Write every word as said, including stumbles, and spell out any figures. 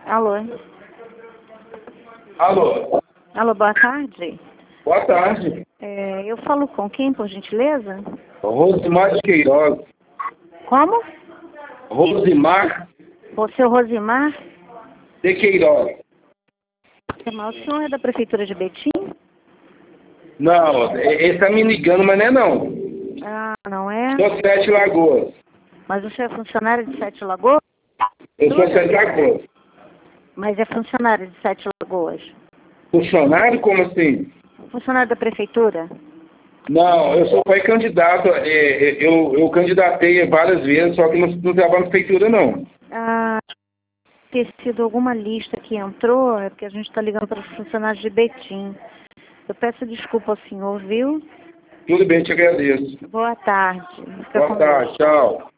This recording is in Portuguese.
Alô? Alô? Alô, boa tarde. Boa tarde. É, eu falo com quem, por gentileza? Rosimar de Queiroz. Como? Rosimar O seu Rosimar? de Queiroz. O senhor é da Prefeitura de Betim? Não, ele está me ligando, mas não é não. Ah, não é? Sou Sete Lagoas. Mas o senhor é funcionário de Sete Lagoas? Eu sou Sete Lagoas. Mas é funcionário de Sete Lagoas? Funcionário? Como assim? Funcionário da Prefeitura? Não, eu sou pré-candidato. É, é, eu, eu candidatei várias vezes, só que não, não trabalho na prefeitura, não. Ah, ter sido alguma lista que entrou, é porque a gente está ligando para os funcionários de Betim. Eu peço desculpa ao senhor, viu? Tudo bem, te agradeço. Boa tarde. Fica Boa com tarde, Deus. tchau.